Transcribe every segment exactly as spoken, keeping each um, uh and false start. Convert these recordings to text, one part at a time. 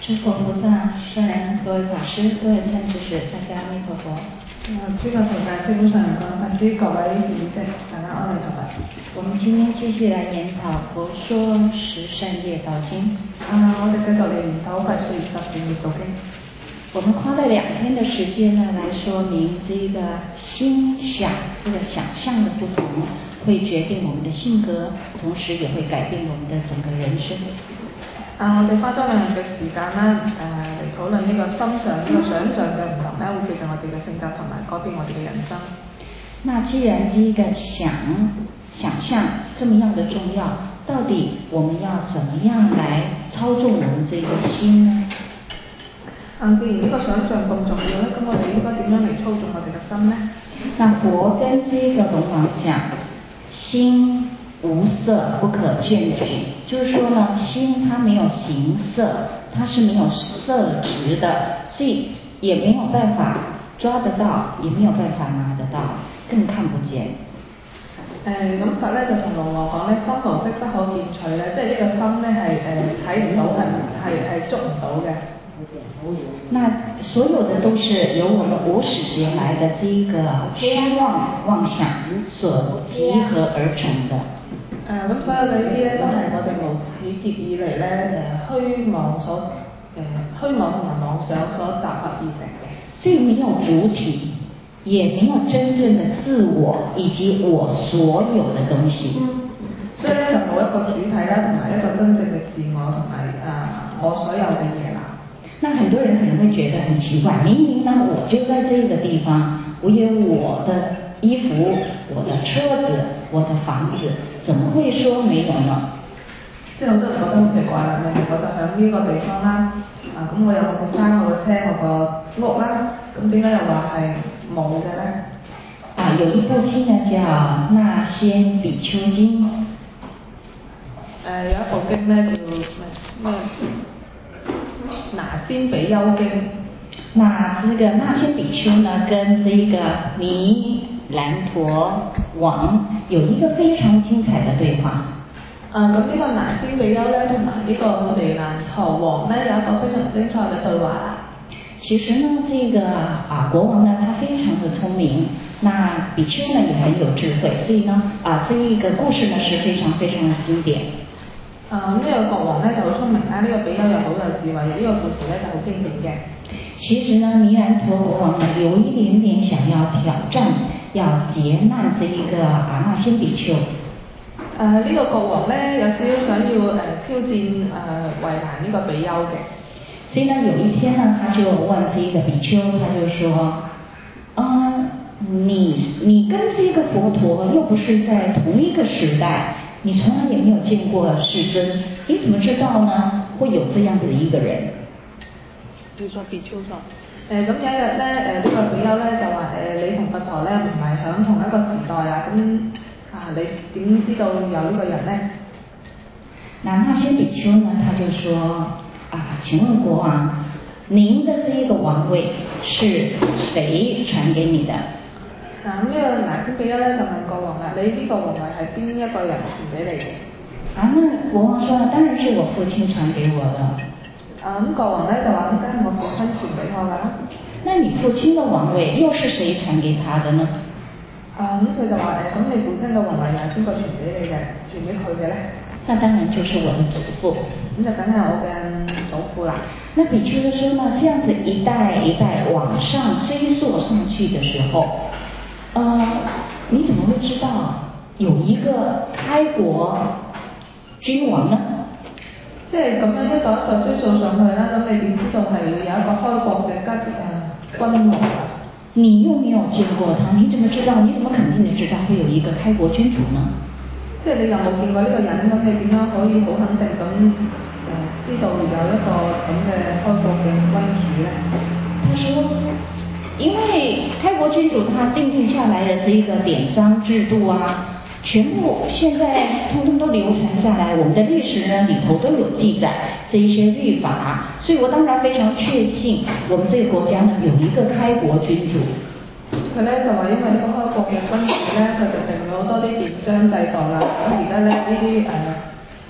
诸佛菩萨、圣人、各位法师、各位善知识，大家阿弥陀佛。 诸佛菩萨、基本上各位法师、各位善知识，大家阿弥陀佛。 我们今天继续来研讨《佛说十善业道经》。 啊，我哋繼續嚟研討《佛說十善業道經》。 我们花了两天的时间呢，来说明这个心想这个想象的不同，会决定我们的性格，同时也会改变我们的整个人生。 啊，我哋花咗兩日嘅時間啦，誒嚟討論呢個心想、呢、這個想像嘅唔同咧，會決定我哋嘅性格同埋改變我哋嘅人生。 那既然這個想想象這麼樣的重要，到底我們要怎麼樣來操縱我們這個心呢？ 啊，既然呢個想像咁重要咧，咁我哋應該點樣嚟操縱我哋嘅心呢？ 那佛跟這個龍王講，心無色不可眷舉，就是說呢，心它沒有形色，它是沒有色質的，所以也沒有辦法抓得到，也沒有辦法拿得到，更看不見。 誒咁佛咧就同龍王講咧，心無色不可見取咧，即係呢個心咧係誒睇唔到，係係係捉唔到嘅。 那所有的都是由我們無始劫來的這個虛妄妄想所集合而成的。 誒咁、呃、所有呢啲咧都係我哋無始劫以嚟咧誒虛妄所誒、呃、虛妄同埋妄想所集合而成嘅。 所以沒有主體，也沒有真正的自我以及我所有的東西。 嗯、所以咧就冇一個主體啦，同埋一個真正嘅自我同埋誒我所有嘅嘢啦。 那很多人可能會覺得很奇怪，明明呢我就在這個地方，我有我的衣服、我的車子、我的房子，怎麼會說沒有呢？ 即係好多人覺得好奇怪啦，明明我就喺呢個地方啦，啊咁我有我嘅衫、我嘅車、我個屋啦，咁點解又話係冇嘅咧？ 啊，有一部經呢叫《那仙比丘經》。誒、 呃、有一部經咧叫咩咩？那仙比丘經。 那這個那仙比丘呢，跟這個彌蘭陀王有一個非常精彩的對話。 啊，咁呢個那仙比丘咧，同埋呢個彌蘭陀王咧，有一個非常精彩嘅對話啦。 其實呢，這個啊國王呢，他非常的聰明，那比丘呢也很有智慧，所以呢啊這一個故事呢是非常非常的經典。 啊，咁呢個國王咧就好聰明啦，呢、這個比丘又好有智慧，呢、這個故事咧就好經典嘅。 其實呢，彌蘭陀國王呢有一點點想要挑戰，要劫難這一個啊那仙比丘。誒、 呃，呢、這個國王咧有少少想要誒、呃、挑戰誒為難呢個比丘嘅。 所以呢，有一天呢，他就問這個比丘，他就說：啊、呃，你你跟這個佛陀又不是在同一個時代。你從來也沒有見過世尊，你怎麼知道呢？會有這樣子的一個人？ 你說比丘說，誒咁有一日咧，誒、這、呢個比丘咧就話誒、呃、你同佛陀咧唔係響同一個時代啊，咁啊你點知道有呢個人咧？ 那那仙比丘呢，他就說啊，請問國王，您的這一個王位是誰傳給你的？ 嗱咁呢個那仙比丘咧就問國王啦，你呢個王位係邊一個人傳俾你嘅？ 啊，那國王說，當然是我父親傳給我的。 啊咁國王咧就話，咁梗係我父親傳俾我㗎啦。 那你父親的王位又是誰傳給他的呢？ 啊咁佢就話誒，咁你父親嘅王位又係邊個傳俾你嘅？傳俾佢嘅咧？ 那當然就是我的祖父。 咁就梗係我嘅祖父啦。 那比丘就說呢，這樣子一代一代往上追溯上去的時候。呃，你怎麼會知道有一個開國君王呢？ 即係咁樣一代一代追溯上去啦，咁你點知道係會有一個開國嘅吉誒君王啊？你又沒有見過他，你怎麼知道？你怎麼肯定的知道會有一個開國君主呢？ 即係你又冇見過呢個人，咁你點樣可以好肯定咁誒、呃、知道有一個咁嘅開國嘅君主咧？ 他說。因為開國君主他定定下來的這個典章制度啊，全部現在通通都流傳下來，我們的歷史呢裏頭都有記載這一些律法，所以我當然非常確信我們這個國家呢有一個開國君主。 佢咧就話因為呢個開國嘅君主咧，佢就定咗好多啲典章制度啦，咁而家咧呢啲誒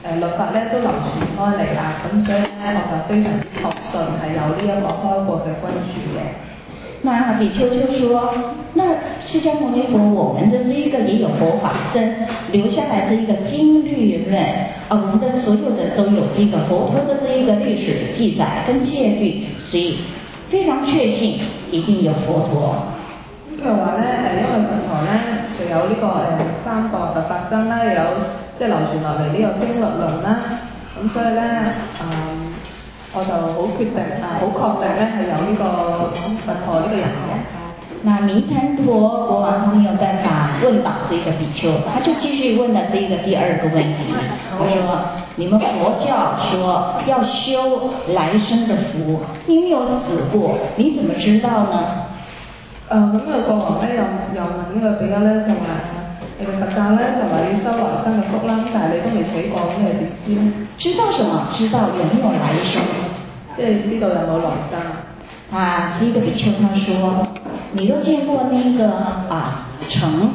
誒律法咧都流傳開嚟啦，咁所以咧我就非常之確信係有呢一個開國嘅君主嘅。 那比丘就说，那释迦牟尼佛，我们的这一个也有佛法僧留下来这一个经律论，啊，我们的所有的都有这个佛陀的这一个历史记载跟戒律，所以非常确信一定有佛陀。 咁佢話咧誒，因為佛陀咧就有呢、這個誒、呃、三個佛法僧啦，有即係流傳落嚟呢個經律論啦，咁所以咧誒、呃、我就好決定啊，好確定咧係有呢個佛陀呢個人嘅。 那弥檀陀国王他没有办法问倒这个比丘，他就继续问了这个第二个问题。他说：你们佛教说要修来生的福，你没有死过，你怎么知道呢？ 誒咁個國王咧又又問呢個比丘咧就話：你哋佛教咧就話要修來生嘅福啦，但係你都未死過，咁你點知咧？ 知道什麼？知道有沒有來生？ 即係知道有冇來生。 啊，這個比丘他說：你都見過那個啊橙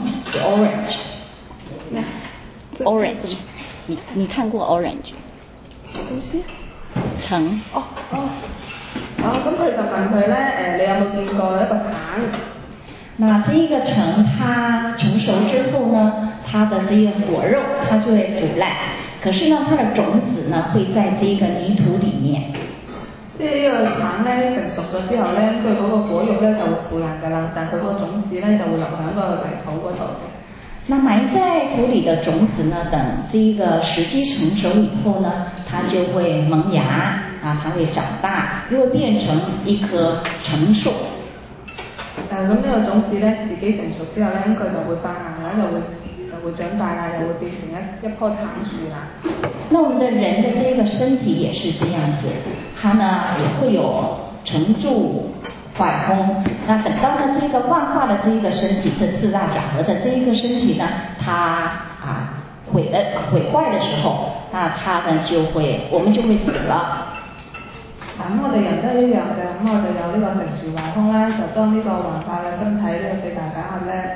orange orange， 你你看過 orange？ 什麼東西？ 橙。 哦哦。哦，咁佢就問佢咧誒，你有冇見過一個橙？ 那這一個橙，它成熟之後呢，它的這個果肉它就會腐爛，可是呢，它的種子呢會在這個泥土裡面。 即係呢個橙咧成熟咗之後咧，佢嗰個果肉咧就會腐爛㗎啦，但佢嗰個種子咧就會留喺個泥土嗰度嘅。 那埋在土裡的種子呢，等這個時機成熟以後呢，它就會萌芽啊，它會長大，又會變成一棵橙樹。 誒咁呢個種子咧時機成熟之後咧，咁佢就會發芽啦，就會就會長大啦，又會變成一一棵橙樹啦。 那我們的人的這個身體也是這樣子，它呢也會有成住壞空。那等到呢這個幻化的這一個身體，這四大假合的這一個身體呢，它啊毀了毀壞的時候，那它呢就會，我們就會死了。 咁我哋人都係一樣嘅，咁我哋有呢個成住壞空啦，就當呢個幻化嘅身體呢個四大假合咧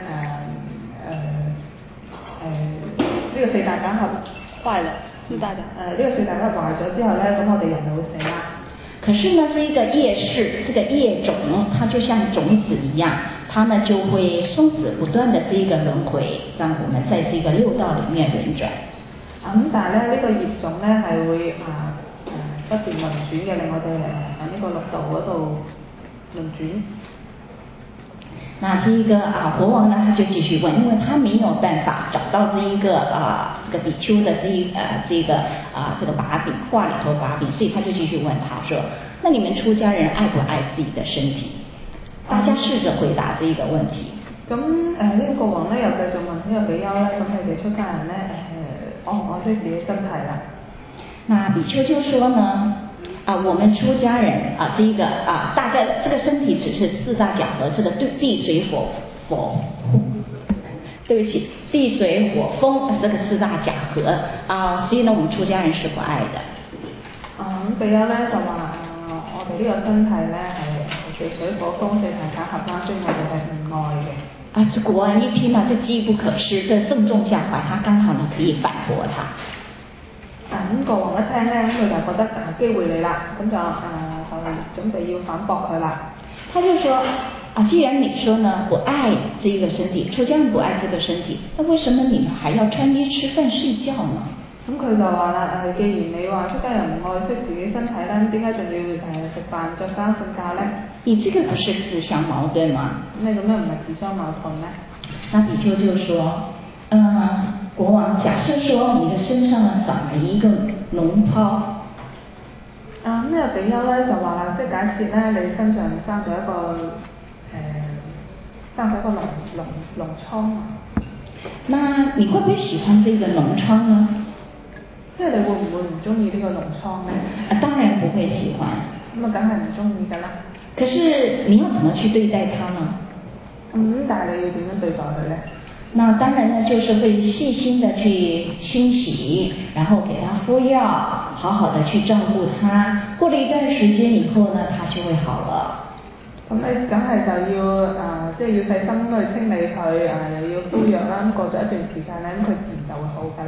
誒誒誒呢個四大假合壞了，四大假誒呢個四大假合壞咗之後咧，咁我哋人就會死啦。 可是呢，這個業識，這個業種，它就像種子一樣，它呢就會生死不斷的這個輪迴，讓我們在這個六道裡面輪轉。 咁、嗯、但係咧，呢、這個業種咧係會啊誒、呃、不斷輪轉嘅，令我哋誒喺呢個六道嗰度輪轉。 那這一個啊國王呢，他就繼續問，因為他沒有辦法找到這一個啊這個比丘的這一呃這個啊這個把柄，話裡頭把柄，所以他就繼續問他說：那你們出家人愛不愛自己的身體？大家試着回答這一個問題。 咁誒呢個國王咧又繼續問呢個比丘咧，咁你哋出家人咧誒愛唔愛惜自己身體啦？ 那比丘就說呢，啊，我們出家人啊，這個啊，大家這個身體只是四大假合，這個對地水火火，對不起，地水火風這個四大假合啊，所以呢，我們出家人是不愛的。 啊咁比丘咧就話啊，我哋呢個身體咧係地水火風四大假合啦，所以我哋係唔愛嘅。 啊，這國王一聽啊，這機不可失，這正中下懷，他剛好呢可以反駁他。 啊咁國王一聽咧，咁佢就覺得誒機會嚟啦，咁就誒就準備要反駁佢啦。 他就說：啊，既然你說呢不愛這個身體，出家人不愛這個身體，那為什麼你還要穿衣吃飯睡覺呢？ 咁佢就話啦誒，既然你話出家人唔愛惜自己身體咧，咁點解仲要誒食飯着衫瞓覺咧？ 你這個不是自相矛盾嗎？ 咁你咁樣唔係自相矛盾咩？ 那比丘就說：嗯、呃，國王，假設說你的身上呢長了一個膿泡。 啊咁呢個比丘咧就話啦，即係假設咧你身上生咗一個誒、呃、生咗一個膿膿膿瘡啊。 那你會不會喜歡這個膿瘡呢？ 即係你會唔會唔中意呢個膿瘡咧？ 啊，當然不會喜歡。 咁啊，梗係唔中意㗎啦。 可是你要怎麼去對待它呢？ 咁、嗯、但係你要點樣對待佢咧？ 那當然呢，就是會細心的去清洗，然後給它敷藥，好好的去照顧它。過了一段時間以後呢，它就會好了。 咁你梗係就要誒，即、呃、係、就是、要細心去清理佢，誒、呃、又要敷藥啦。咁過咗一段時間咧，咁佢自然就會好㗎啦。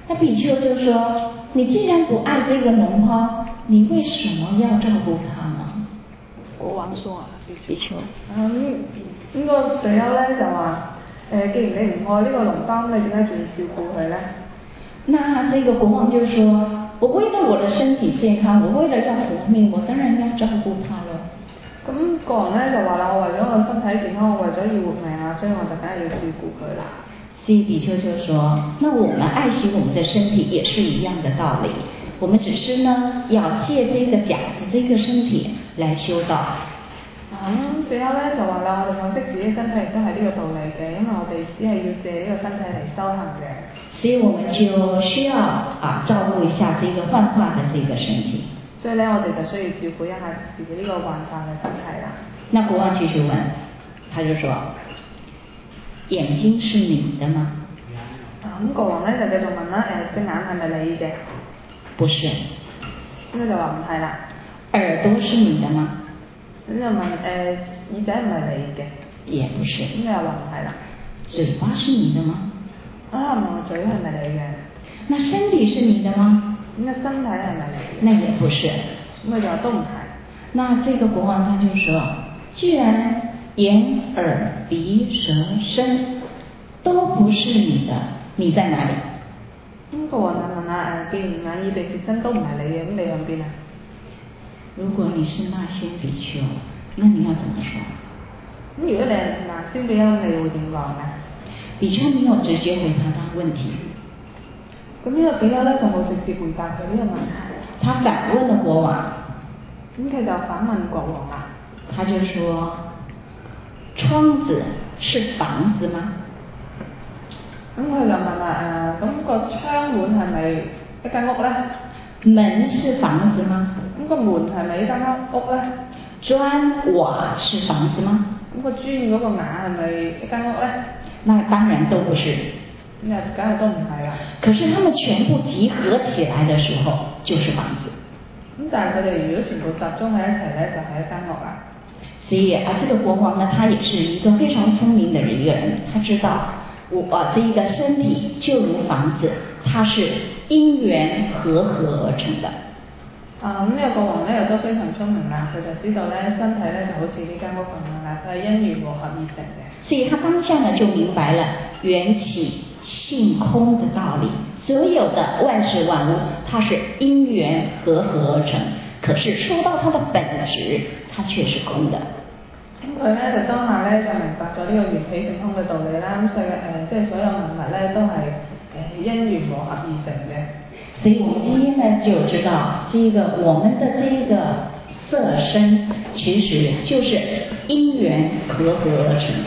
那比丘就說：你既然不愛這個龍婆，你為什麼要照顧他呢？ 國王說啊， 比丘。 咁咁個比丘咧就話：誒，既然你唔愛呢個龍包，你點解仲要照顧佢咧？ 那這個國王就說：我為了我的身體健康，我為了要活命，我當然要照顧他咯。 咁國王咧就話啦：我為咗我身體健康，我為咗要活命啊，所以我就梗係要照顧佢啦。 所以比丘就說：那我們愛惜我們的身體也是一樣的道理，我們只是呢要借這個假的這個身體來修道。 咁最後咧就話啦，我哋愛惜自己身體亦都係呢個道理嘅，因為我哋只係要借呢個身體嚟修行嘅。 所以我們就需要啊照顧一下這個幻化的這個身體。 所以咧，我哋就需要照顧一下自己呢個幻化嘅身體啦。 那國王繼續問，他就說：眼睛是你的嗎？ 啊咁國王咧就繼續問啦，誒隻眼係咪你嘅？ 不是。 咁佢就話唔係啦。 耳朵是你的嗎？ 咁就問誒耳仔唔係你嘅？ 也不是。 咁又話唔係啦。 嘴巴是你的嗎？ 啊問我嘴係咪你嘅？ 那身體是你的嗎？ 咁個身體係咪你嘅？ 那也不是。 咁佢就話都唔係。 那這個國王他就說：既然眼、耳、鼻、舌、身都不是你的，你在哪裡？ 咁國王就問啦：誒，既然眼、耳、鼻、舌、身都唔係你嘅，咁你喺邊啊？ 如果你是那仙比丘，那你要怎麼說？ 咁如果你係那仙比丘，你會點講咧？ 比丘沒有直接回答他問題。 咁呢個比丘咧就冇直接回答佢呢個問題。 他反問了國王。 咁佢就反問國王啦。 他就說：窗子是房子嗎？ 咁佢就問啦：誒，咁個窗門係咪一間屋咧？ 門是房子嗎？ 咁個門係咪一間屋咧？ 磚瓦是房子嗎？ 咁個磚嗰個瓦係咪一間屋咧？ 那當然都不是。 咁啊，梗係都唔係啦。 可是他們全部集合起來的時候，就是房子。 咁但係佢哋如果全部集中喺一齊咧，就係一間屋啦。 所以啊，這個國王呢，他也是一個非常聰明的一個人，他知道我啊，這一個身體就如房子，它是因緣和合而成的。 啊，咁呢個國王咧又都非常聰明啦，佢就知道咧身體咧就好似呢間屋咁樣啦，佢係因緣和合而成嘅。 所以他當下呢就明白了緣起性空的道理，所有的萬事萬物，它是因緣和合而成，可是說到它的本質，它卻是空的。 咁佢咧就當下咧就明白咗呢個緣起性空嘅道理啦。咁世界誒即係所有萬物咧都係誒因緣和合而成嘅。 所以我們今天呢就知道，這個我們的這個色身其實就是因緣和合而成的。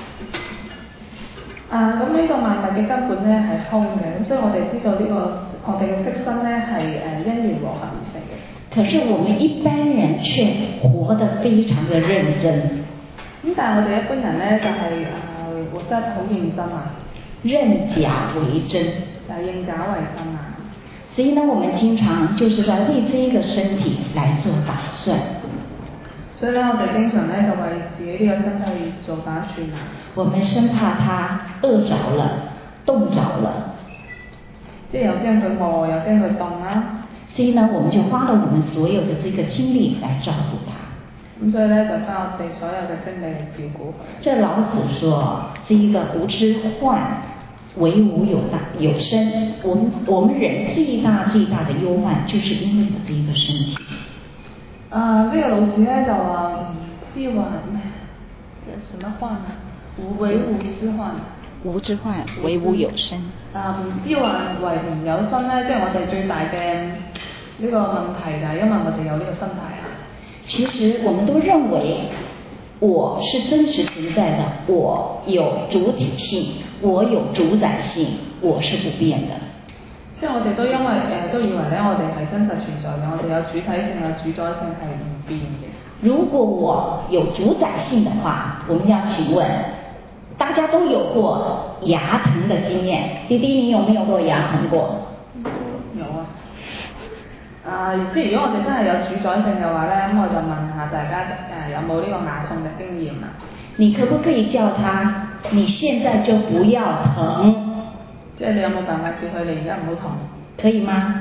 啊，咁呢個萬物嘅根本咧係空嘅，咁所以我哋知道呢個我哋嘅色身咧係誒因緣和合而成嘅。 可是我們一般人卻活得非常的認真。 咁但係我哋一般人咧就係、是、誒、呃、活得好認真啊， 認假為真， 就係認假為真啊。 所以呢，我們經常就是在為這一個身體來做打算。 所以咧，我哋經常咧就為自己呢個身體做打算啊。 我們生怕它餓着了、凍着了， 即係又驚佢餓，又驚佢凍啦。 所以呢，我們就花了我們所有的這個精力來照顧它。 咁所以咧，就花我哋所有嘅精力嚟照顧佢。 這老子說，這一個無之患，為無有大有生。我們我們人最大最大的憂患，就是因為有這一個身體。 啊，呢、這個老子咧就話唔知患咩？什麼患啊？無為無之患。 無之患，為無有生。 啊，唔知患為唔有生咧，即係我哋最大嘅呢個問題就係因為我哋有呢個身體啊。 其實我們都認為我是真實存在的，我有主體性，我有主宰性，我是不變的。 即係我哋都因為誒、呃、都以為咧，我哋係真實存在嘅，我哋有主體性、有主宰性係唔變嘅。如果我有主宰性的話，我們要請問，大家都有過牙疼的經驗，弟弟你有沒有過牙疼過？有啊。啊，即係如果我哋真係有主宰性嘅話咧，咁我就問下大家誒、呃、有冇呢個牙痛嘅經驗啊？你可不可以叫他，你現在就不要疼？ 即係你有冇辦法叫佢哋而家唔好痛？ 可以嗎？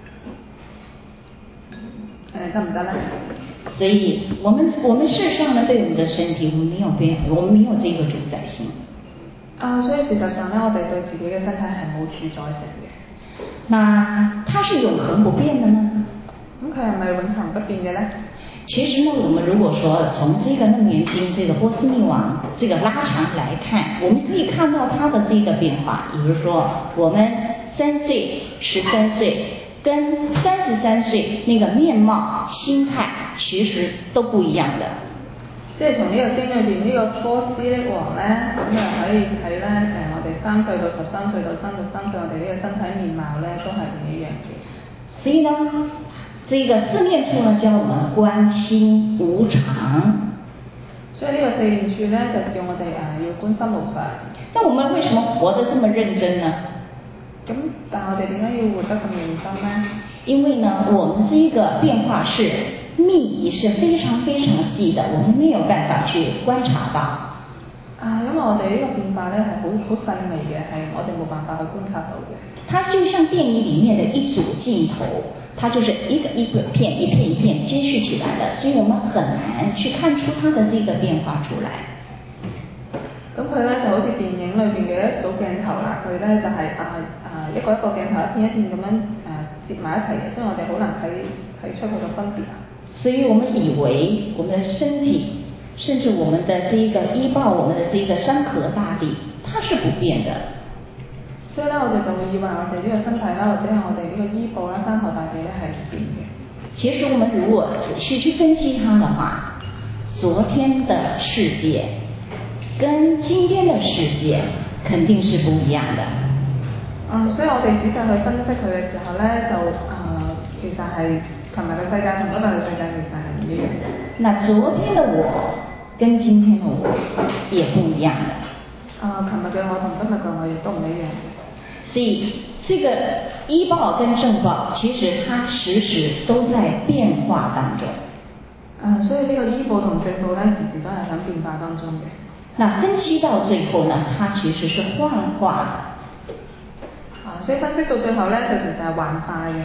誒得唔得咧？ 所以我們我們事實上呢，對我們的身體，我們沒有變，我們沒有這個主宰性。 啊，所以事實上咧，我哋對自己嘅身體係冇主宰性嘅。 那它是永恆不變的呢？ 咁佢係咪永恆不變嘅咧？ 其實呢，我們如果說從這個《楞嚴經》這個波斯匿王這個拉長來看，我們可以看到它的這個變化。比如說，我們三歲、十三歲跟三十三歲那個面貌、心態，其實都不一樣的。 即係從呢個經裏邊呢個波斯匿王咧，咁就可以睇咧誒，我哋三歲到十三歲到三十三歲，我哋呢個身體面貌咧都係唔一樣嘅。 所以呢，這個四念處呢，教我們觀心無常。 所以呢個四念處咧，就叫我哋誒要觀心無常。 那我們為什麼活得這麼認真呢？ 咁但係我哋點解要活得咁認真咧？ 因為呢，我們這個變化是密，是非常非常細的，我們沒有辦法去觀察到。 啊，因為我哋呢個變化咧係好好細微嘅，係我哋冇辦法去觀察到嘅。 它就像電影裡面的一組鏡頭，它就是一個一個片一片一片接續起來的，所以我們很難去看出它的這個變化出來。 咁佢咧就好似電影裏邊嘅一組鏡頭啦，佢咧就係啊啊一個一個鏡頭一片一片咁樣誒接埋一齊嘅，所以我哋好難睇睇出佢嘅分別啊。所以我們以為我們的身體，甚至我們的這一個醫報，我們的這個山河大地，它是不變的。所以咧，我哋就會以為我哋呢個身體啦，或者係我哋呢個醫報啦、山河大地咧係唔變嘅。其實我們如果仔細去分析它的話，昨天的世界跟今天的世界肯定是不一樣的。嗯，所以我哋仔細去分析佢嘅時候咧，就啊、呃，其實係琴日嘅世界同今日嘅世界其實係唔一樣嘅。那昨天的我跟今天的我也不一樣的。啊、呃，琴日嘅我同今日嘅我亦都唔一樣嘅。所以，這個醫報跟正報，其實它時時都在變化當中。啊、呃，所以呢個醫報同正報咧，時時都係喺變化當中嘅。那分析到最後呢，它其實是幻化的。啊，所以分析到最後呢，就其實係幻化嘅。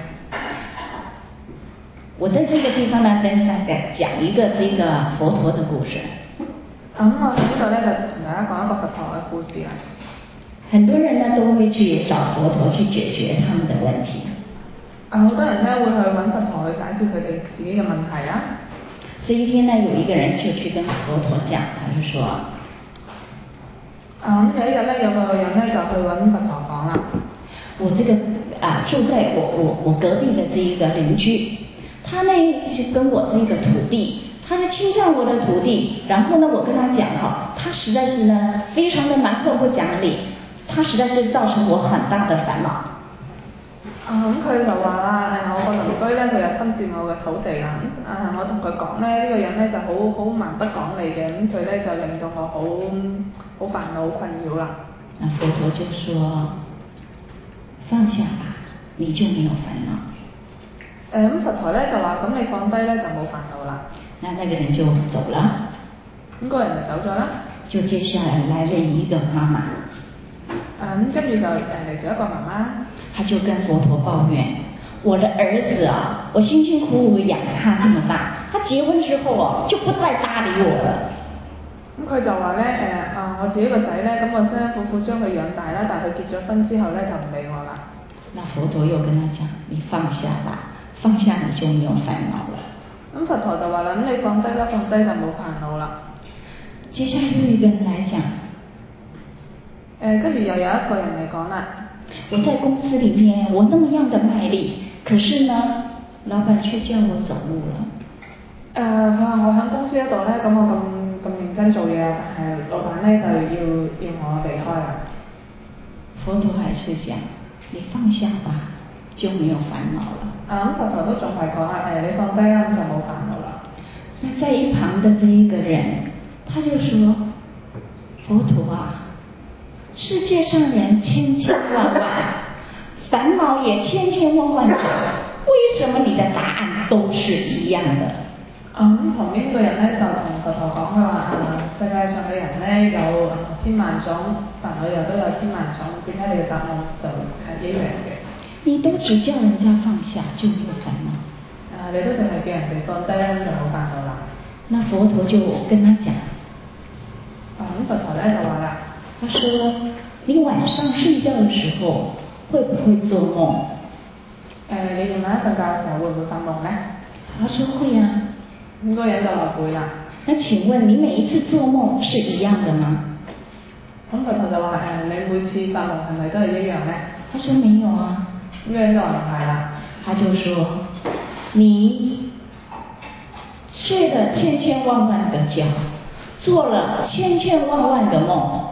我在這個地方呢，跟大家講一個這個佛陀的故事。咁、嗯、我喺呢度呢，就同大家講一個佛陀嘅故事啦。很多人呢都會去找佛陀去解決他們的問題。啊，好多人呢會去揾佛陀去解決佢哋自己嘅問題啦。這一天呢，有一個人就去跟佛陀講，他就說。啊，咁有一日咧，有個人咧就去揾佛陀講啦。我這個啊住在我我我隔壁的這一個鄰居，他呢是跟我這個土地，他就侵佔我的土地，然後呢我跟他講哈，他實在是呢非常的蠻橫不講理，他實在是造成我很大的煩惱。啊，咁佢就話啦，誒，我個鄰居咧佢又侵佔我嘅土地啦，啊，我同佢講咧，呢個人咧就好好蠻不講理嘅，咁佢咧就令到我好好煩惱、好困擾啦。那佛陀就說：放下吧，你就沒有煩惱。誒，咁佛陀咧就話：咁你放低咧就冇煩惱啦。那那個人就走了。咁個人就走咗啦。就接下來來了一個媽媽。啊，咁跟住就誒嚟咗一個媽媽。他就跟佛陀抱怨：我的兒子啊，我辛辛苦苦養他這麼大，他結婚之後啊，就不再搭理我了。咁佢就話咧，誒啊，我自己個仔咧，咁我辛辛苦苦將佢養大啦，但係佢結咗婚之後咧就唔理我啦。那佛陀又跟他講：你放下吧，放下你就沒有煩惱了。咁佛陀就話啦：咁你放低啦，放低就冇煩惱啦。接下來又一個人來講，誒，跟住又有一個人嚟講啦。我在公司裡面，我那麼樣的賣力，可是呢，老闆卻叫我走路了。誒、呃，佢話我喺公司嗰度咧，咁我咁咁認真做嘢，但係老闆咧就要要我離開啦。佛陀還是講：你放下吧，就沒有煩惱了。啊，咁佛陀都仲係講啊，誒，你放低啦，咁就冇煩惱啦。那在一旁的這一個人，他就說：佛陀啊。世界上人千千萬萬，煩惱也千千萬萬種，為什麼你的答案都是一樣的？ 咁旁邊個人咧就同佛陀講佢話誒世界上嘅人咧有千萬種煩惱，又都有千萬種，點解你嘅答案就係一樣嘅？ 你都只叫人家放下就沒有煩惱。 啊，你都淨係叫人哋放低就冇煩惱啦。 那佛陀就跟他講， 啊咁佛陀咧就話啦， 他說你晚上睡覺嘅時候會不會做夢？誒、 呃，你夜晚瞓覺嘅時候會唔會發夢咧？ 他說會啊。 咁個人就話會啦。 那請問你每一次做夢是一樣的嗎？ 咁佛陀就話誒、呃，你每次發夢係咪都係一樣咧？ 他說沒有啊。 咁個人就話唔係啦。 他就說你睡了千千萬萬個覺，做了千千萬萬個夢。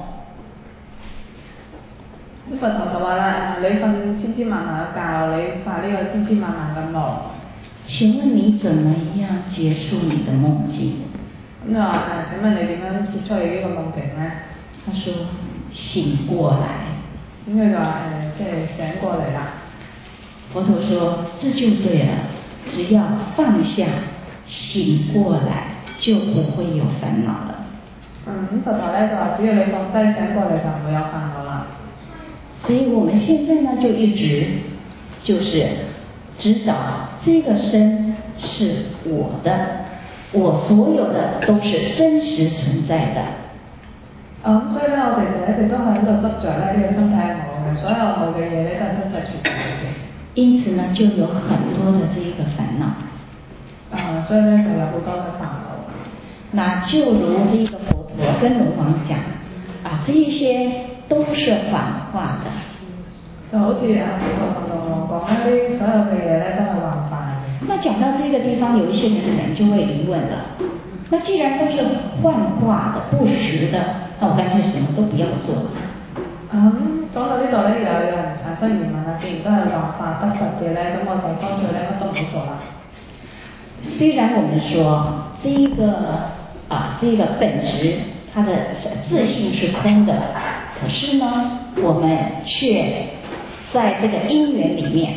咁佛陀就話啦，你瞓千千萬萬嘅覺，你發呢個千千萬萬嘅夢。 請問你怎麼樣結束你的夢境？ 咁就話誒，請問你點樣結束你呢個夢境咧？ 他說醒過來。 咁佢就話誒，即係醒過嚟啦。 佛陀說這就對了，只要放下醒過來，就不會有煩惱了。 嗯，咁佛陀咧就話，只要你放低醒過嚟就唔會有煩惱啦。 所以我們現在呢就一直就是知道這個身是我的，我所有的都是真實存在的。 啊、嗯，所以咧我哋就一直都喺度執着咧呢個身體係我嘅，所有我嘅嘢咧都係真實存在嘅。 因此呢就有很多的這一個煩惱。 啊，所以咧就有好多嘅煩惱。 那就如這個佛陀跟龍王講，啊，這一些都是幻化的。 就好似啊佛陀同龍王講呢啲所有嘅嘢咧都係幻化嘅。 那講到這個地方，有一些人可能就會疑問了，那既然都是幻化的、不實的，那我乾脆什麼都不要做。 咁講到呢度咧，又有人產生疑問啦，既然都係幻化不實嘅咧，咁我就乾脆咧乜都唔好做啦。 雖然我們說這一個啊，這個本質它的自性是空的，可是呢，我們卻在這個因緣裡面。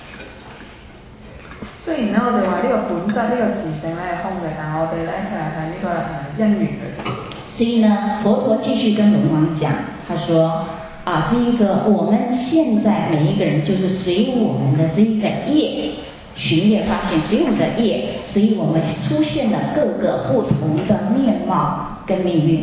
雖然咧，我哋話呢個本質呢、這個自性咧係空嘅，但係我哋咧其實係呢個誒因緣嘅。所以呢，佛陀繼續跟龍王講，他說啊，這一個我們現在每一個人就是隨我們的這一個業，巡業發現隨我們的業，所以我們出現了各個不同的面貌跟命運。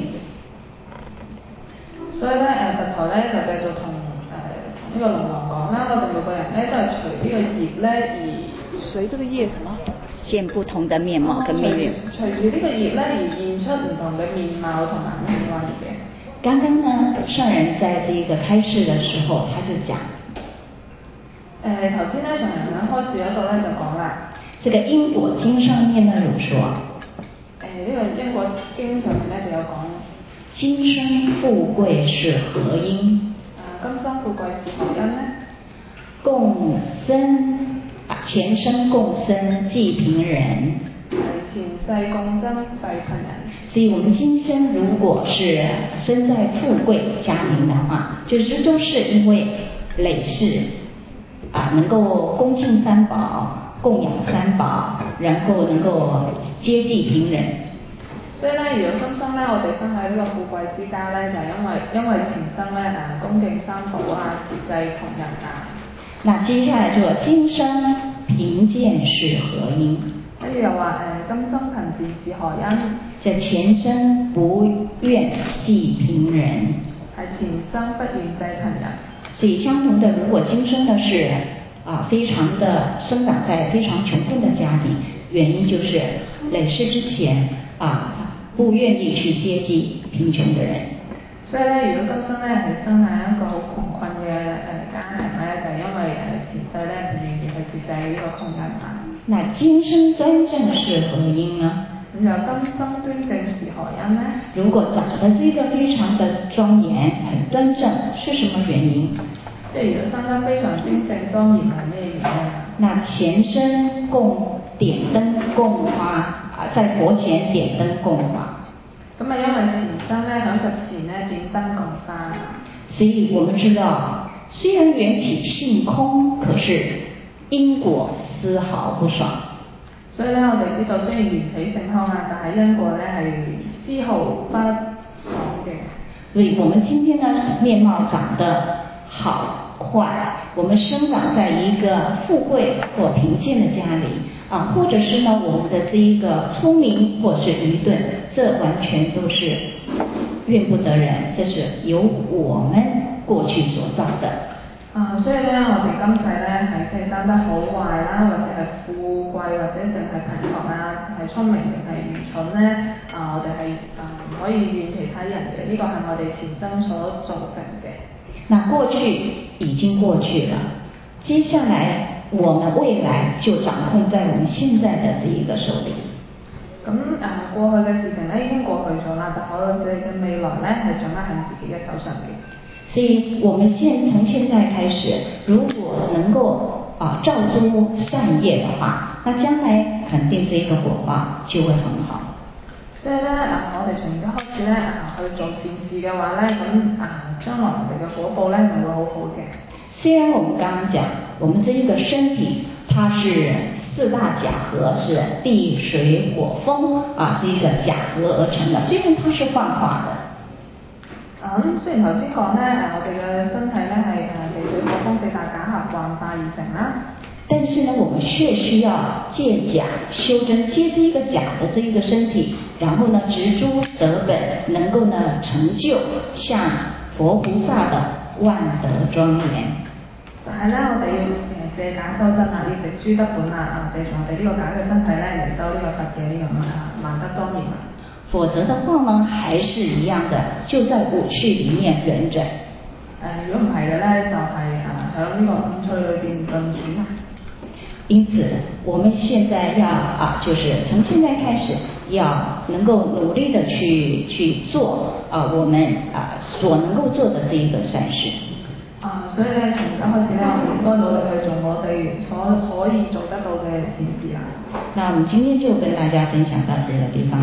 所以咧誒，佛陀咧就繼續同誒呢個龍王講啦，我哋每個人咧都係隨呢個業咧而隨這個業什麼現不同的面貌跟命運。 隨住呢個業咧而現出唔同嘅面貌同埋命運嘅。 剛剛呢，上人在這個開示的時候，他就講， 誒頭先咧上人喺開示嗰度咧就講啦， 這個因果經上面呢有說，誒、 呃、呢、這個因果經上面咧就有講， 今生富貴是何因？ 啊今生富貴是何因呢？ 共生啊，前生共生濟貧人， 係前世共生濟貧人。 所以我們今生如果是生在富貴家庭的話，就是都是因為累世啊，能夠恭敬三寶、供養三寶，然後能夠接濟貧人。 所以咧，如果今生咧，我哋生喺呢個富貴之家咧，就係、因為因為前生咧誒恭敬三寶啊，接濟窮人啊。 那接下來就話今生貧賤是何因？ 跟住又話誒，今生貧賤是何因？ 這前生不願濟貧人， 係前生不願濟貧人。 所以相同的，如果今生呢是啊非常的生長在非常窮困的家庭，原因就是累世之前啊不願意去接濟貧窮的人。 所以咧，如果今生咧係生喺一個好窮困嘅誒家庭咧，就係、是、因為誒前世咧唔願意去接濟呢個窮人啊。 那今生端正是何因呢？ 咁就今生端正是何因呢？如果長得這個非常的莊嚴、很端正，是什麼原因？ 即係如果生得非常端正莊嚴係咩原因啊？ 那前生供點燈供花啊，在佛前點燈供花。 咁啊，因為前生咧喺佛前咧點燈供花。 所以我們知道，雖然緣起性空，可是因果絲毫不爽。 所以咧，我哋知道雖然緣起性空啊，但係因果咧係絲毫不爽嘅。 所以我們今天呢，面貌長得好壞，我們生長在一個富貴或貧賤的家裏啊，或者是呢，我們的這一個聰明或是愚鈍，這完全都是怨不得人，這是由我們過去所造的。 啊，所以咧，我哋今世咧係即係生得好壞啦，或者係富貴，或者淨係貧窮啊，係聰明定係愚蠢咧，啊，我哋係啊唔可以怨其他人嘅，呢個係我哋前生所造成嘅。 那過去已經過去了，接下來我們未來就掌控在我們現在的這一個手裏。 咁啊，過去嘅事情咧已經過去咗啦，但係我哋嘅未來咧係掌握喺自己嘅手上嘅。 所以，我們現從現在開始，如果能夠啊造諸善業的話，那將來肯定這一個果報就會很好。 所以咧啊，我哋從而家開始咧啊去做善事嘅話咧，咁啊將來我哋嘅果報咧就會好好嘅。 雖然我們剛剛講，我們這一個身體，它是四大假合，是地水火風啊，是一個假合而成的，雖然它是幻化的。 咁、嗯、雖然頭先講咧，誒我哋嘅身體咧係誒地水火風四大假合幻化而成啦， 但是呢，我們卻需要借假修真，借這一個假的這一個身體，然後呢植諸德本，能夠呢成就像佛菩薩的萬德莊嚴。 但係咧，我哋要誒借假修真啊，要植諸德本啊，啊借從我哋呢個假嘅身體咧嚟修呢個佛嘅呢個啊萬德莊嚴啊。 否則的話呢，還是一樣的，就在五趣裡面忍忍。誒、 呃，如果唔係嘅咧，就係誒喺呢個五趣裏邊頓轉啊。 因此，我們現在要啊，就是從現在開始，要能夠努力的去去做啊，我們啊所能夠做的這一個善事。 啊，所以咧，從而家開始咧，我哋應該努力去做我哋所可以做得到嘅善事啦。 那我們今天就跟大家分享到這個地方。